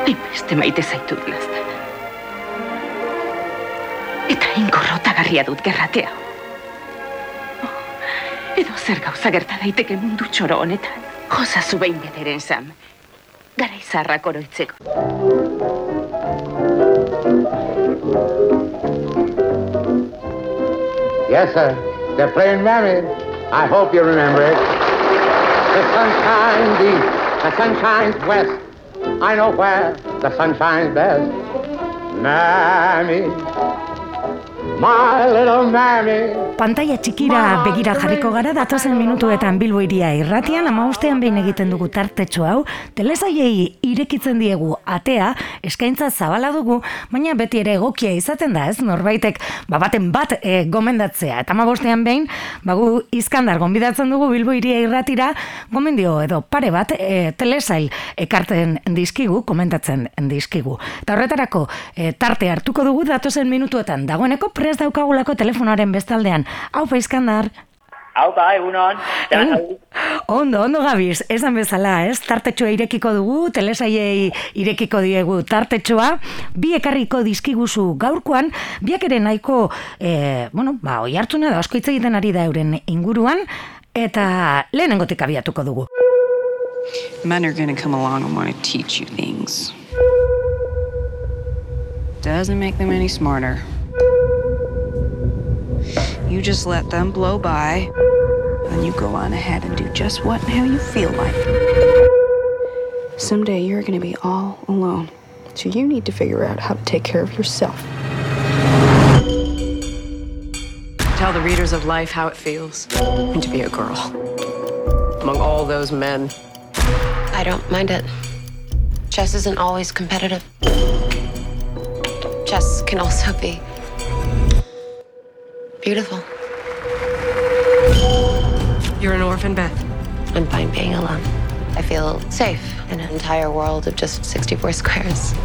Hainbeste maite zaitu dilazten. Eta inkorrotagarria dut gerratea. Edo zer gauza gerta daiteke mundu txoro honetan. Jozazu behin bederen, Sam. Gara izarrak oroitzeko. Yes, sir. They're playing Mammy. I hope you remember it. The sun shines east, the sun shines west. I know where the sun shines best. Mammy, my little Mammy. Pantaila txikira begira jarriko gara datozen minutuetan Bilbo Hiria irratian 15ean behin egiten dugu tartetxo hau, telesaiei irekitzen diegu atea, eskaintza zabala dugu, baina beti ere egokia izaten da, ez? Norbaitek baten bat gomendatzea. Eta 15ean behin, gu Iskandar gonbidatzen dugu Bilbo Hiria irratira, gomendio edo pare bat telesail ekarten dizkigu, komentatzen dizkigu. Eta horretarako tarte hartuko dugu datozen minutuetan, dagoeneko prest daukagulako telefonoaren bestaldean. Aupa Iskandar. Aupa, egunon. Ondo gabiz, esan bezala, ez? Tartetxoa irekiko dugu, telesaiei irekiko diegu tartetxoa, bi ekarriko dizkiguzu gaurkoan, biak ere nahiko, oihartzuna da, asko hitz egiten ari da euren inguruan, eta lehenengotik abiatuko dugu. Men are gonna come along and want to teach you things. Doesn't make them any smarter. You just let them blow by, and you go on ahead and do just what and how you feel like. Someday you're going to be all alone, so you need to figure out how to take care of yourself. Tell the readers of life how it feels to be a girl among all those men. I don't mind it. Chess isn't always competitive. Chess can also be beautiful. You're an orphan, Beth. I'm fine being alone. I feel safe in an entire world of just 64 squares.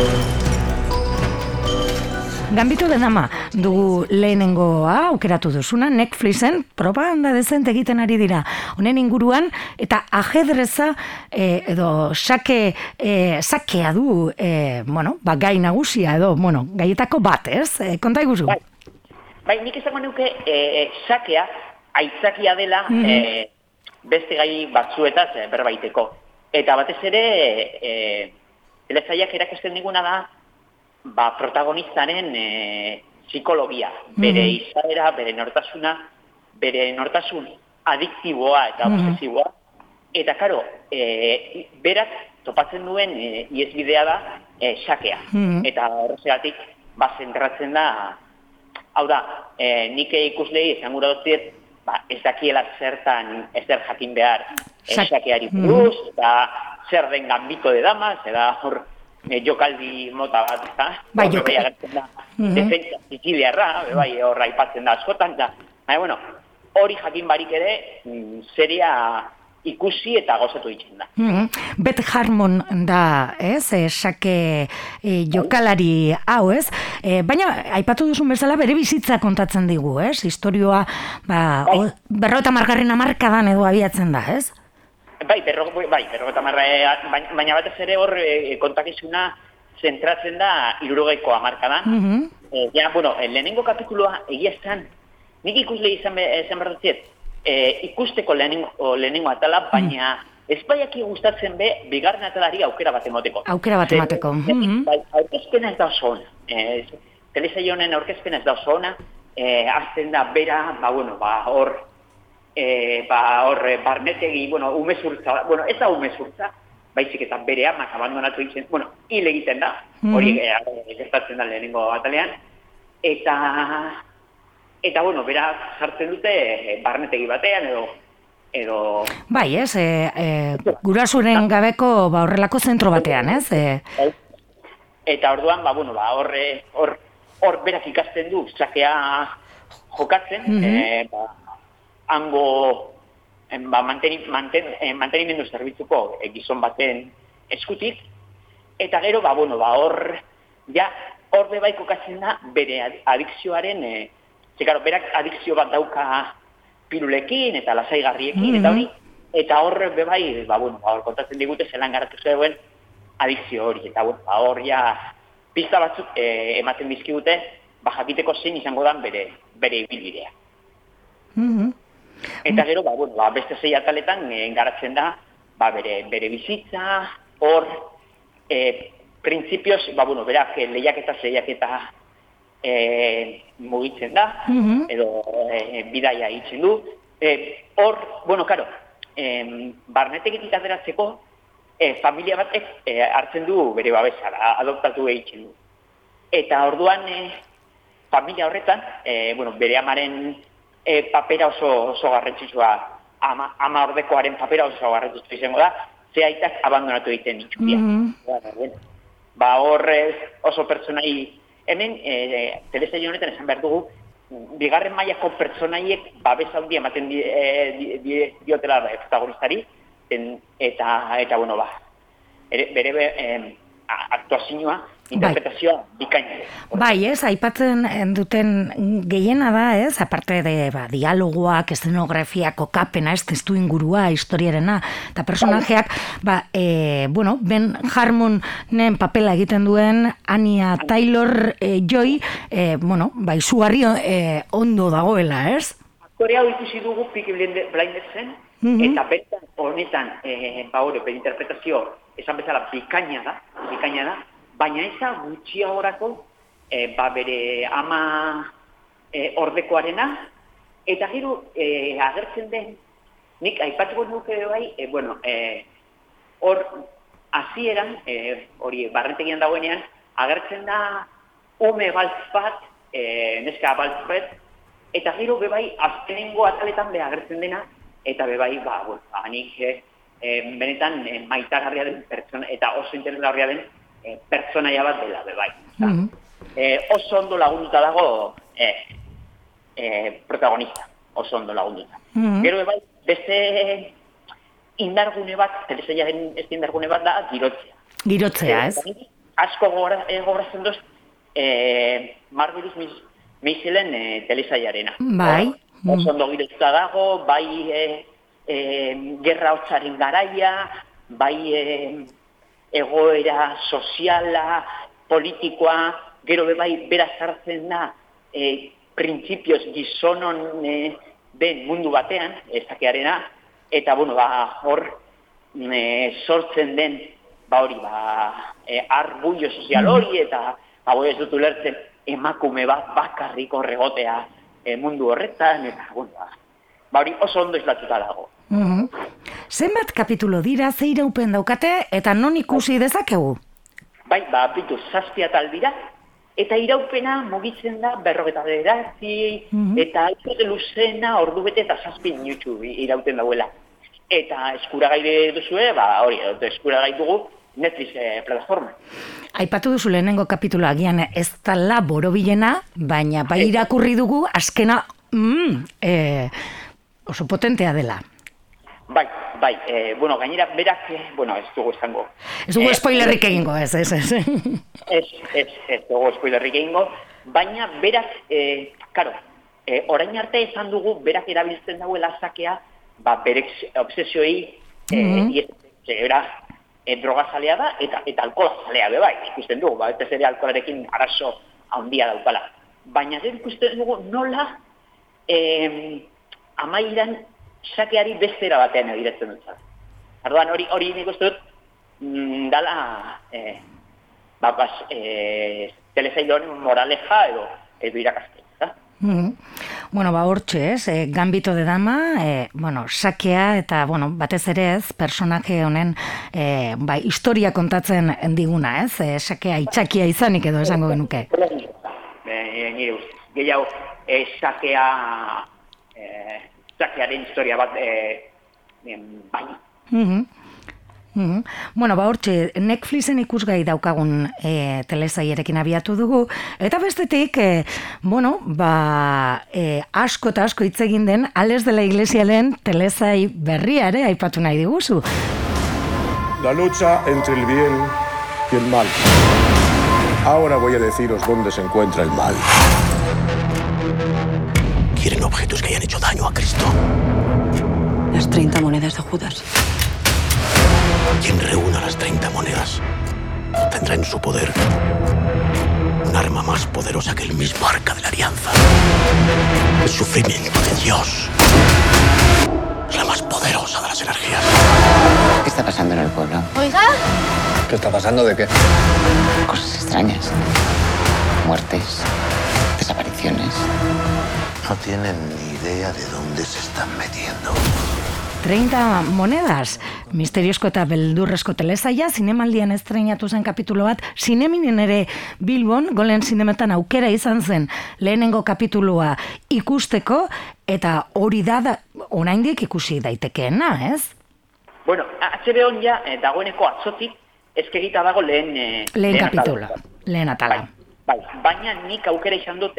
Gambito de Dama dugu lehenengoa aukeratu duzuna, Netflixen propaganda dezente egiten ari dira honen inguruan, eta ajedreza edo sakea du, gai nagusia edo, gaietako bat, ez? Konta iguzu. Bai, nik izango nuke sakea aitzakia dela beste gai batzuetaz berbaiteko. Eta batez ere, telesaiak erakusten diguna da, protagonistaren psikologia, bere izaera, bere nortasun adiktiboa eta obsesiboa. Eta, karo, berak topatzen duen iesbidea da sakea. Eta horregatik, zentratzen da. Hau da, nik ikuslei esan gura dut, ez dakiela zertan ezer jakin behar sakeari buruz, eta zer den Gambito de Damas, eta hor jokaldi mota bat, Bai, defentsa siciliarra, hor aipatzen da askotan, hori jakin barik ere, seria ikusi eta gozatu ditzen da. Beth Harmon da, ez, sake jokalari hau, ez? Baina, aipatu duzun bezala, bere bizitza kontatzen digu, ez? Historioa, 50. hamarkadan edo abiatzen da, ez? Bai, 50. Baina batez ere hor kontakizuna zentratzen da 60ko hamarkadan. Lehenengo kapitulua egia estan, nik ikusle izan behar dut ikusteko lehenengo atala, baina ez baiaki gustatzen be, bigarren atalari aukera bat emateko. Aurkezpena ez da oso ona. Telesaio honen aurkezpena ez da oso ona, azten da bera, hor barnetegi, umezurtza, ez da umezurtza, baizik eta bere amak abandonatu egiten, hil egiten da, hori gertatzen da lehenengo atalean, eta bera sartzen dute barnetegi batean edo... Bai, ez, gurasuren gabeko horrelako zentro batean, ez? Eta orduan, hor berak ikasten du, sakea jokatzen, hango mantenimendu zerbitzuko gizon baten eskutik, eta gero, hor bebai kokatzen da bere adikzioaren, berak adikzio bat dauka pirulekin eta lasaigarriekin, eta hori, eta hor bebai, hor kontatzen digute zelan garatu zeuen, adikzio hori, eta hor pista batzuk ematen dizkigute, jakiteko zein izango dan bere ibilbidea. Eta gero, beste 6 ataletan garatzen da, bere bizitza, hor, printzipioz, berak lehiaketa mugitzen da, edo bidaia egiten du. Hor, karo, barnetegitik ateratzeko, familia batek hartzen du bere babesa, adoptatu egiten du. Eta orduan, familia horretan, bere amaren papera oso garrantzitsua, ama ordekoaren papera oso garrantzitsua izango da, ze aitak abandonatu egiten ditxukia. Hor oso pertsonai, hemen, telesaio honetan esan behar dugu, bigarren mailako pertsonaiek babesa handia ematen diotela protagonistari, eta bere aktuazioa, interpretazioa bikaina. Bai, aipatzen duten gehiena da, aparte de dialogoak, eszenografia, kokapena, testu ingurua, historiarena, eta personajeak, Ben Harmonen papela egiten duen Anya Taylor-Joy, izugarri ondo dagoela, ez? Aktore hau ikusi dugu Peaky Blindersen, eta bertan honetan, bere interpretazio, esan bezala, bikaina da, baina eza gutxiagorako bere ama ordekoarena, eta gero agertzen den, nik aipatuko nuke bai, hor hasieran, hori barrentegian dagoenean, agertzen da ume baltz bat, neska baltz bat, eta gero bebai azkenengo ataletan agertzen dena, eta bebai, nik benetan maitagarria den pertsona, eta oso interesgarria den pertsonaia bat dela, bebai. Oso ondo lagunduta dago protagonista, oso ondo lagunduta. Gero bebai, beste indargune bat, telesaiaren ez indargune bat da, girotzea. Girotzea, ez? Asko gogoratzen duz, Marvelous Maiselen telesaiarena. Bai. Oso ondo girotzea dago, bai gerra hotzaren garaia, bai egoera soziala, politikoa, gero bebai bera sartzen da printzipioz gizonon den mundu batean, ezakearena, eta hor sortzen den arbullo sozial hori, eta ez dut ulertzen emakume bat bakarrik horregotea mundu horretan, eta hori oso ondo islatuta dago. Zenbat kapitulo dira, ze iraupen daukate, eta non ikusi dezakegu? Bai, bitu, 7 atal dira, eta iraupena mugitzen da 49, eta ikuste luzena ordubete eta 7 minutu irauten dauela. Eta eskuragai duzue, eskuragai dugu Netflix plataforma. Aipatu duzu lehenengo kapituloa, agian ez dala borobilena, baina bai irakurri dugu, azkena oso potentea dela. Bai, gainera berak, ez dugu esango. Ez dugu spoilerrik egingo, ez. Ez dugu spoilerrik egingo, baina berak, orain arte esan dugu, berak erabiltzen dauela zakea, bere obsesioei, drogazalea da, eta alkoholazalea bebai, ikusten dugu, ez ere alkoholarekin arazo handia daukala. Baina gero ikusten dugu nola, amaieran sakeari bestera batean egiratzen dut. Arduan, hori nik uste dut, dala, telesailoen moraleja edo irakastea. Hortxe, Gambito de Dama, sakea eta, batez ere ez, personaje honen, historia kontatzen diguna, ez? Sakea itxakia izanik edo esango genuke. Nire ustez, gehiago, sakearen historia bat, bai. Hortxe, Netflixen ikusgai daukagun telesailerekin abiatu dugu, eta bestetik, asko eta asko hitz egin den Ales de la Iglesiaren telesai berria ere aipatu nahi diguzu. La lucha entre el bien y el mal. Ahora voy a deciros dónde se encuentra el mal. Quieren objetos que hayan hecho daño a Cristo. Las 30 monedas de Judas. Quien reúna las 30 monedas entra en su poder. Un arma más poderosa que el mismo arca de la alianza. El sufrimiento de Dios. Es la más poderosa de las energías. ¿Qué está pasando en el pueblo? Oiga. ¿Qué está pasando de qué? Cosas extrañas. Muertes, desapariciones. No tienen ni idea de dónde se están metiendo. 30 monedas, misteriozko eta beldurrezko telesaia, zinemaldian estreinatu zen kapitulo bat, zineminen ere Bilbon, Golen Zinemetan aukera izan zen lehenengo kapitulua ikusteko, eta hori da oraindik ikusi daitekeena, ez? Bueno, HBO ja dagoeneko atzotik eskegita dago lehen kapitula, lehen atala. Bai, baina nik aukera izan dut,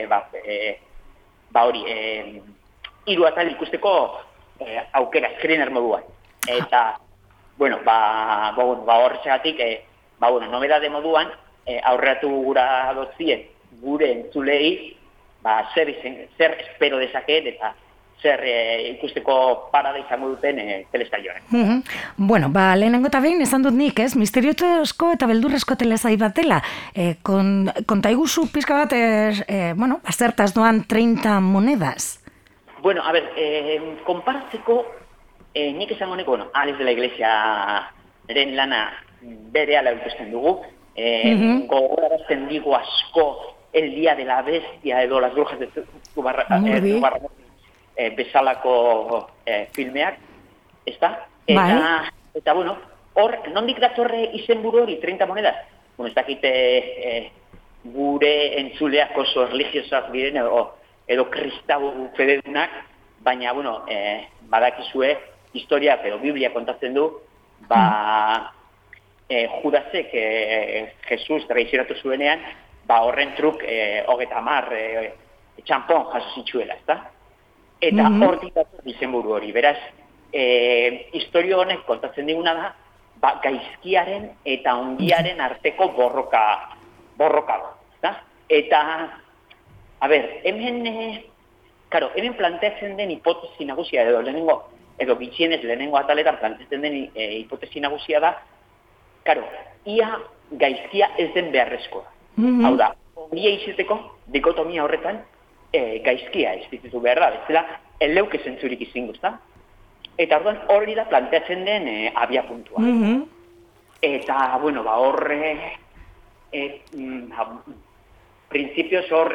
hiru atal ikusteko aukera, screener moduan. Eta, bueno, horretxegatik, nobedade moduan, aurreratu gura dotzien gure entzulei, zer espero dezaket eta zer ikusteko parada izango duten telesaioan. Bueno, lehenengo eta behin esan dut nik, ez? Misteriozko eta beldurrezko telesai bat dela. Kontaiguzu pizka bat, zertaz doan 30 monedas. Bueno, a ver, konparatzeko, nik esango neko, Alex de la Iglesiaren lana bere ala ikusten dugu, gogorarazten digu asko El Día de la Bestia edo Las Brujas de Zubarramurdi bezalako filmeak, ezta? Eta, bueno, hor, nondik datorre izenburu hori 30 monedas? Bueno, ez dakite gure entzuleak oso religiosoak diren edo kristau fededunak, baina, bueno, badakizue, historia, edo Biblia kontatzen du, Judasek Jesus traizionatu zuenean, horren truk 30 txampon jaso zitzuela, ezta? Eta hortik dator izenburu hori, beraz, historio honek kontatzen diguna da, gaizkiaren eta ongiaren arteko borroka, ezta? Eta, a ber, hemen planteatzen den hipotesi nagusia edo bitxienez lehenengo ataletan planteatzen den hipotesi nagusia da, ia gaizkia ez den beharrezkoa. Hau da, ongia izateko, dikotomia horretan, gaizkia ez ditutu behar da, bezala, eleuke zentzurik izingo, ezta? Eta orduan hori da planteatzen den abia puntua. Eta, bueno, horre, prinsipioz hor,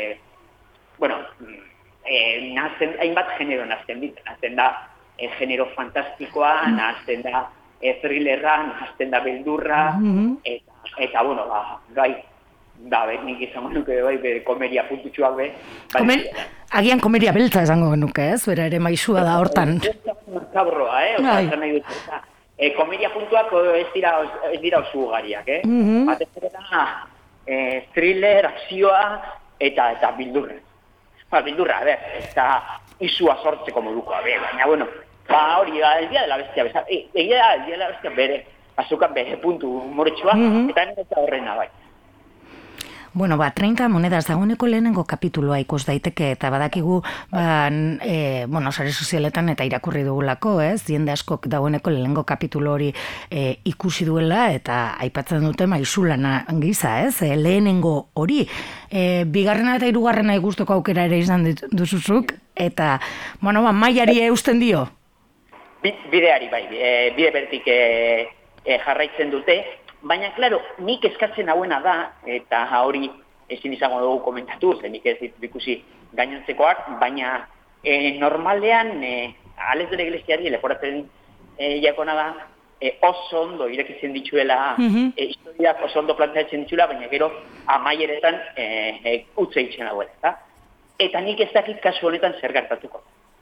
hainbat genero nazten da genero fantastikoa, nazten da thrillerra, nazten da beldurra, eta, bueno, nik izango nuke komedia puntutxuak be. Agian komedia beltza esango genuke, ez? Bera ere maizua da hortan. Kabroa, komedia puntuak ez dira oso ugariak, batez ere da thriller, akzioa eta bildurra. Bildurra, eta izua sortzeko modukoa, baina, bueno, hori, El Día de la Bestia, egia da, El Día de la Bestia bere, azukan bere puntu humoretsua, eta neta horrena, bai. Bueno, 30 monedas dagoeneko lehenengo kapituloa ikus daiteke, eta badakigu, sare sozialetan eta irakurri dugulako, ez? Jende askok dagoeneko lehenengo kapitulo hori ikusi duela, eta aipatzen dute maizulana giza, ez? Lehenengo hori. Bigarrena eta hirugarrena ikusteko aukera ere izan duzuzuk, eta, mailari eusten dio? Bideari, bai, bide bertik jarraitzen dute, baina, klaro, nik eskatzen hauena da, eta hori ezin izango dugu komentatu, nik ez ditut ikusi gainontzekoak, baina normalean, Alex de la Iglesiari leporatzen jakona da, oso ondo irekitzen dituela, historiak oso ondo planteatzen dituela, baina gero amaieretan utze itzen hauela, eta nik ez dakit kasu honetan zer gertatuko.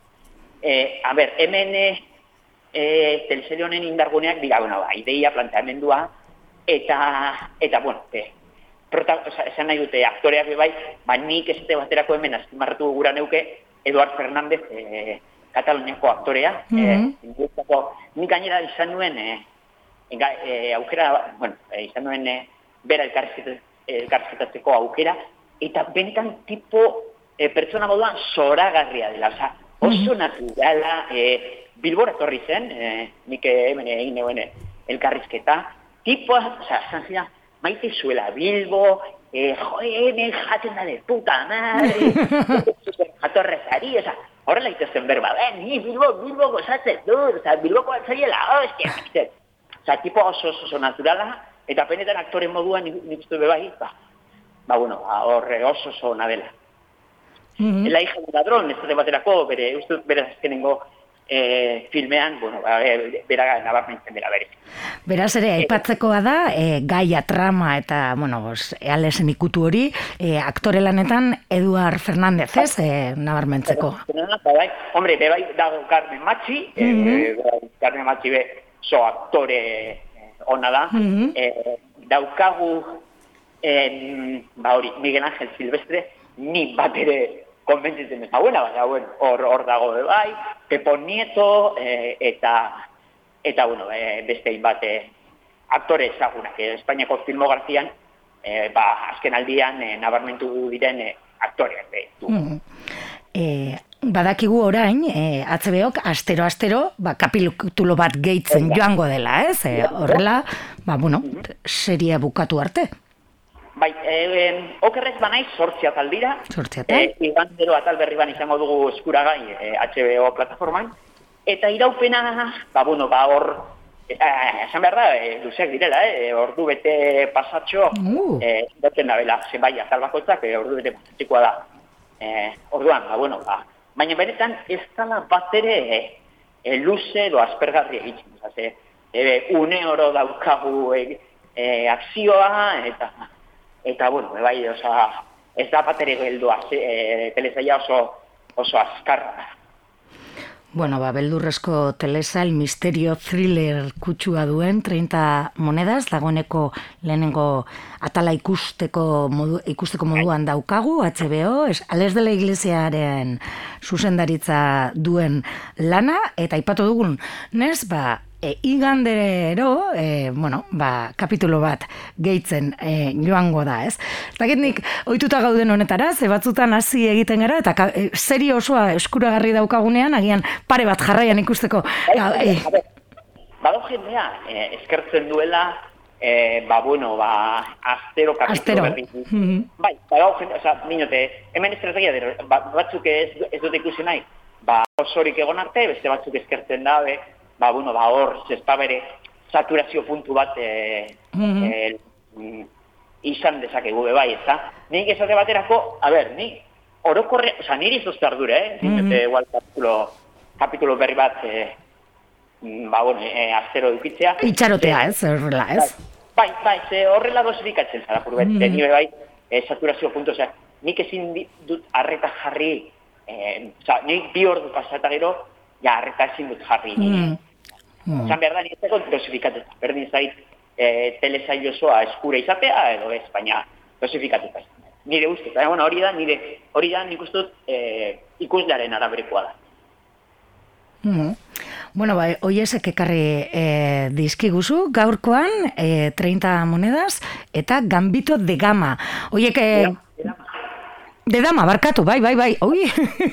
Hemen teleserie honen indarguneak dira, ideia, planteamendua, eta bueno, esan nahi dute aktoreak bai, nik ez baterako hemen azpimarratu gura neuke Eduard Fernández, Kataluniako aktorea, nik gainera izan nuen aukera, izan nuen bera elkarrizketatzeko aukera, eta benetan tipo pertsona moduan zoragarria dela, oso naturala, Bilbora etorri zen, nik hemen egin neuen elkarrizketa, tipoa, maite zuela Bilbo, hemen jaten da de puta madre, jatorrezari, oza, horrela itezen berba, ni Bilbo gozatzen dut, oza, Bilboko atzaiela, hostia, oza, tipo oso naturala, eta penetan aktore moduan nik uste bebai, bueno, horre oso ona dela. La hija de ladrón, ez da baterako, bere azkenengo filmean, bueno, bera nabarmentzen dela bere. Beraz ere, aipatzekoa da, gaia, trama eta, bueno, ealesen ikutu hori, aktore lanetan Eduard Fernández, ez, nabarmentzeko. Hombre, bebai dago Carmen Machi, Carmen Machi so aktore ona da, daukagu, hori, Miguel Ángel Silvestre, ni bat ere konbentzitzen ez da buena, baina, bueno, hor dago bai, Pepo Nieto, eta bueno, beste hainbat aktore ezagunak, Espainiako filmografian, azken aldian nabarmentu diren aktoreak. Badakigu orain, HBO-k astero, kapitulo bat gehitzen joango dela, ez? Horrela, bueno, seria bukatu arte. Bai, okerrez banaiz, 8 atal dira. 8 atal. Igandero atal berri ban izango dugu eskuragai HBO plataforman. Eta iraupena, bueno, hor, esan behar da, luzeak direla, ordu bete pasatxo, daten da bela, zenbai atal bakoitzak, ordu bete pasatxikoa da. Orduan, bueno, baina benetan ez dala bat ere luze edo aspergarri egiten. Une oro daukagu akzioa, eta bueno, bai, ez da bat ere geldua, telesaila oso azkarra. Bueno, beldurrezko telesail misterio thriller kutsua duen 30 monedas, dagoeneko lehenengo atala ikusteko moduan daukagu, HBO, Ales de la Iglesiaren zuzendaritza duen lana, eta aipatu dugun, nez, igandero, kapitulo bat gehitzen joango da, ez? Taketnik, ohituta gauden honetara, ze batzutan hasi egiten gara, eta serio osoa eskuragarri daukagunean, agian pare bat jarraian ikusteko. Bado jendea, eskertzen duela, astero kapitulo berri. Bai, bado jendea, minote, hemen estrategia, batzuk ez dute ikusi nahi, osorik egon arte, beste batzuk eskertzen dabe, hor, zespa bere saturazio puntu bat izan dezakegu bai, ez da? Nik esate baterako, ni orokorre, niri izozte ardure, igual kapitulo berri bat, astero dukitzea. Itxarotea, ez, horrela, ez? Bai, horrela dosifikatzen zara, purbet, nire bai, saturazio puntu, nik ezin dut arreta jarri, nik 2 ordu pasata gero, arreta ezin dut jarri. Zan behar da, niretzeko dosifikatzen. Berdin zait, telesail osoa eskura izatea, edo ez, baina dosifikatzen. Nire uste, hori da, nik uste dut ikuslearen araberekoa da. Bueno, oiesek ekarri dizkiguzu, gaurkoan 30 monedas, eta Gambito de Gama. Oiek... De Dama, barkatu, bai, oi...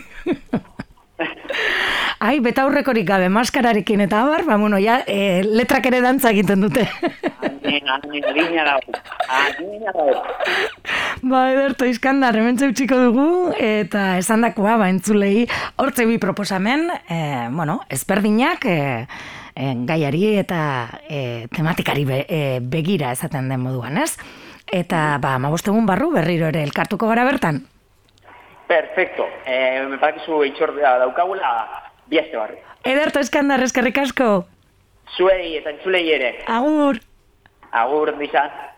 Ai, betaurrekorik gabe, maskararekin eta abar, letrak ere dantza egiten dute. Adina dago. Ederto, Iskandar, hementxe utziko dugu, eta esan dakoa, entzulei, hortze bi proposamen, ezberdinak, gaiari eta tematikari begira esaten den moduan, ez? Eta, 15 egun barru, berriro ere elkartuko gara bertan. Perfecto. Me badakizu itxordea daukagula, biazte barri. Ederto, Iskandar, eskerrik asko. Zuei eta entzulei ere. Agur. Agur, dizan.